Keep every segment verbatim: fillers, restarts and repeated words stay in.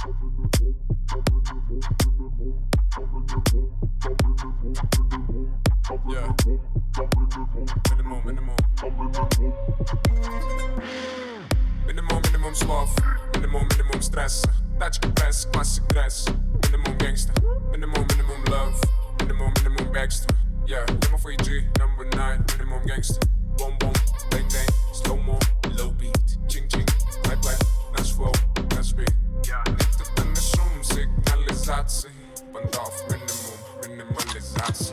Yeah. Minimum, minimum. Minimum, minimum slov. Minimum, minimum stress. Тачка пресс, classic dress. Minimum gangster. Minimum, minimum love. Minimum, minimum gangster. Yeah, number three G, number nine. Minimum gangster. Boom, boom, bang, bang. Slow mo, low beat. Ching, ching. Play, play. Наш flow, наш beat. Yeah. Это не шум, сигнализации. Бандов, minimum, минимализация.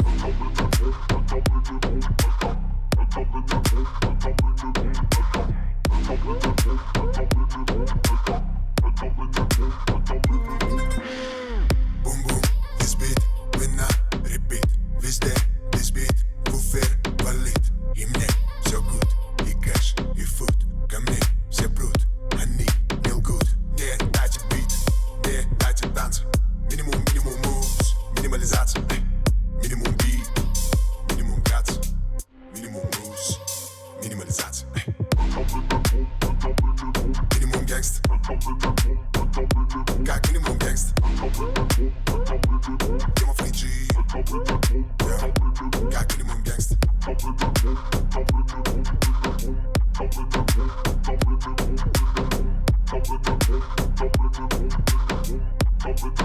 Бум-бум, this beat, вина, repeat. Везде, this beat, буфер валит. И мне все good, и кэш, и фуд. Ко мне все прут, они не лгут. Не дайте бит, не дайте танцы. Минимум, минимум moves, минимализация. Минимум бит, минимум кац. Минимум moves, минимализация. Минимум гангст. Как минимум гангст. Number three G. Yeah. Как минимум гангст. Top